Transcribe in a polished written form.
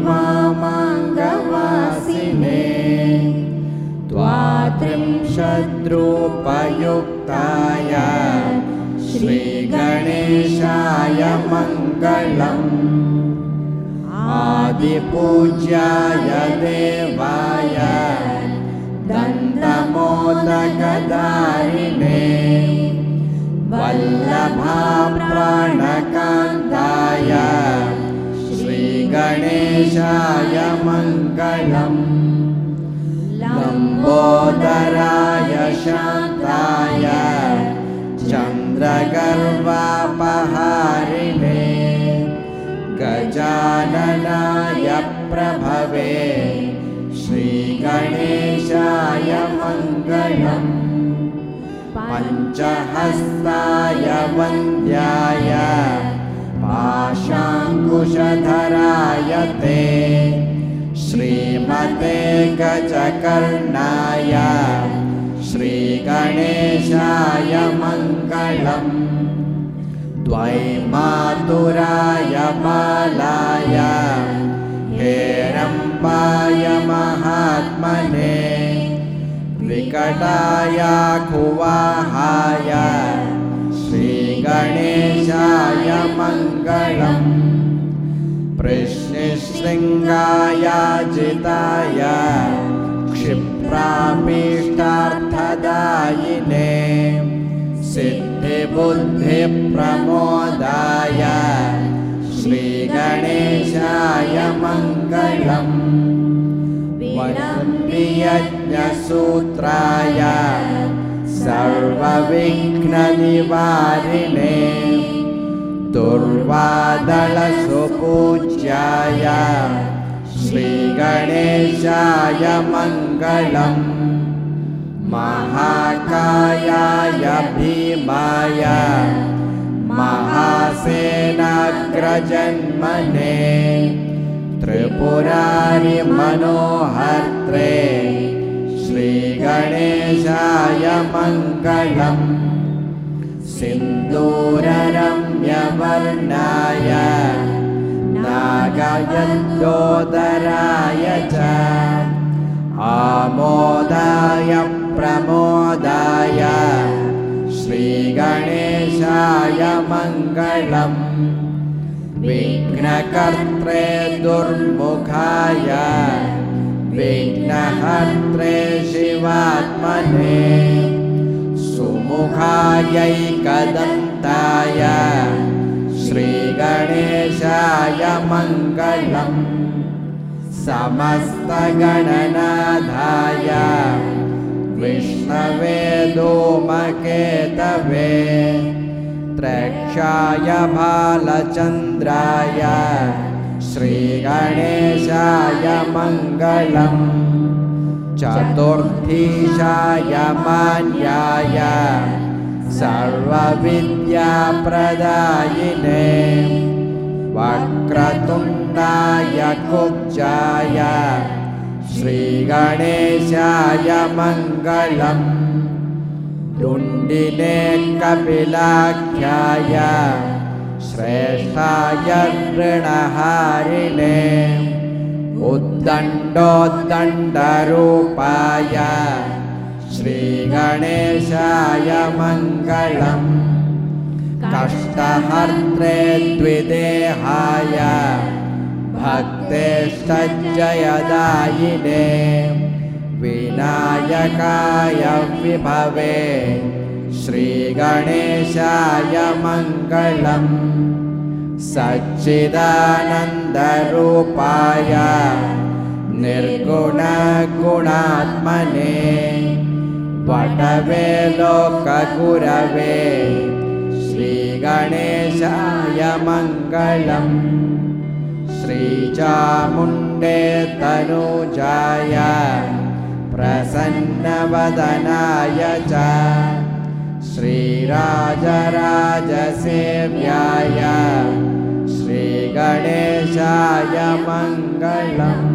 वामाङ्गवासिने द्वात्रिंशद्रूपयुक्ताय श्रीगणेशाय मङ्गलम्। आदिपूज्याय देवाय दन्तमोदकधारिणे वल्लभाप्राणकान्ताय श्रीगणेशाय मङ्गलम्। लम्बोदराय शान्ताय चन्द्रगर्वापहारिणे गजाननाय प्रभवे श्रीगणेशाय मङ्गलम्। पञ्चहस्ताय वन्द्याय पाशाङ्कुशधराय ते श्रीमते गजकर्णाय श्रीगणेशाय मङ्गलम्। द्वैमातुराय बालाय हेरम्बाय महात्मने विकटाय खुवाहाय श्रीगणेशाय मङ्गलम्। पृश्निशृङ्गाय जिताय क्षिप्राभीष्टार्थदायिने सिद्धिबुद्धिप्रमोदाय श्रीगणेशाय मङ्गलम्। वन्दीयज्ञसूत्राय सर्वविघ्ननिवारिणे दुर्वादलसुपूज्याय श्रीगणेशाय मङ्गलम्। महाकायाय भीमाय महासेनाग्रजन्मने त्रिपुरारि मनोहर्त्रे श्रीगणेशाय मङ्गलम्। सिन्दूररम्यवर्णाय नागयन्दोदराय च आमोदाय प्रमोदाय श्रीगणेशाय मङ्गलम्। विघ्नकर्त्रे दुर्मुखाय विघ्नहर्त्रे शिवात्मने सुमुखायैकदन्ताय श्रीगणेशाय मङ्गलम्। समस्तगणनाथाय विष्णवे धूमकेतवे त्र्यक्षाय भालचन्द्राय श्रीगणेशाय मङ्गलम्। चतुर्थीशाय मान्याय सर्वविद्याप्रदायिने वक्रतुण्डाय कुब्जाय श्रीगणेशाय मङ्गलम्। डुण्डिने कपिलाख्याय श्रेष्ठाय ऋणहारिणे उद्दण्डोद्दण्डरूपाय श्रीगणेशाय मङ्गलम्। कष्टहर्त्रे द्विदेहाय भक्तेष्टजयदायिने विनायकाय विभवे श्रीगणेशाय मङ्गलम्। सच्चिदानन्दरूपाय निर्गुणगुणात्मने वटवे लोकगुरवे श्रीगणेशाय मङ्गलम्। श्रीचामुण्डे तनूजाय प्रसन्नवदनाय च श्रीराजराजसेव्याय श्रीगणेशाय मङ्गलम्।